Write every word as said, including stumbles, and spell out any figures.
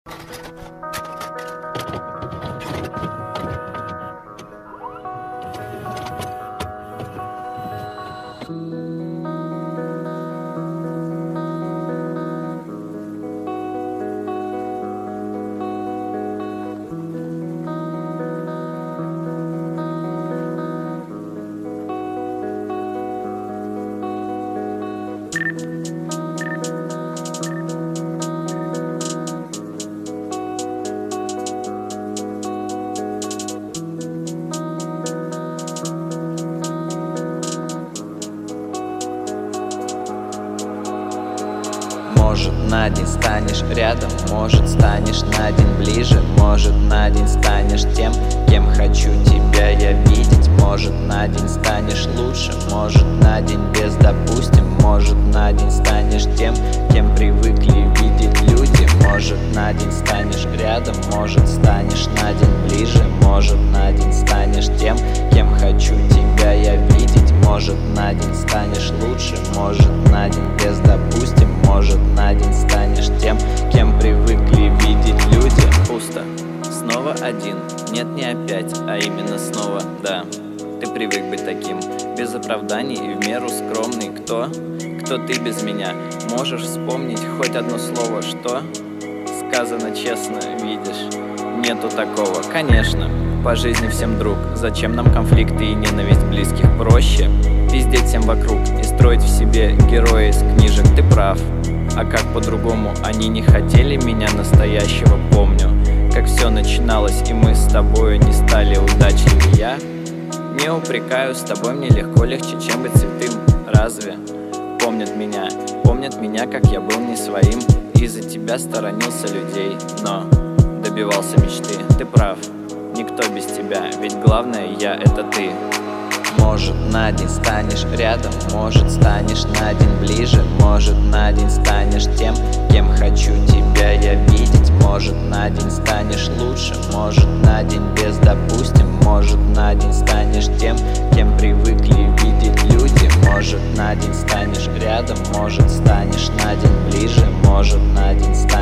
Может, на день станешь рядом, может, станешь на день ближе, может, на день станешь тем, кем хочу тебя я видеть. Может, на день станешь лучше, может, на день без допустим, может, на день станешь тем, кем привыкли видеть люди. Может, на день станешь рядом, может, станешь на день ближе, может, на день станешь тем, кем хочу тебя я видеть. Может, на день станешь лучше, может, на день без допустим, может, на день станешь тем, кем привыкли видеть люди. Пусто, снова один, нет, не опять, а именно снова, да. Ты привык быть таким, без оправданий и в меру скромный. Кто? Кто ты без меня? Можешь вспомнить хоть одно слово, что? Сказано честно, видишь, нету такого. Конечно, по жизни всем друг, зачем нам конфликты и ненависть близких? Проще пиздеть всем вокруг и строить в себе героя из книжек. Ты прав, а как по-другому? Они не хотели меня настоящего, помню, как все начиналось, и мы с тобою не стали удачливее. Я не упрекаю, с тобой мне легко, легче, чем быть святым. Разве помнят меня, помнят меня, как я был не своим, из-за тебя сторонился людей, но добивался мечты. Ты прав, никто без тебя, ведь главное я — это ты. Может, на день станешь рядом, может, станешь на день ближе, может, на день станешь тем, кем хочу тебя я видеть. Может, на день станешь лучше, может, на день без допустим, может, на день станешь тем, кем привыкли видеть люди. Может, на день станешь рядом, может, станешь на день ближе, может, на день станешь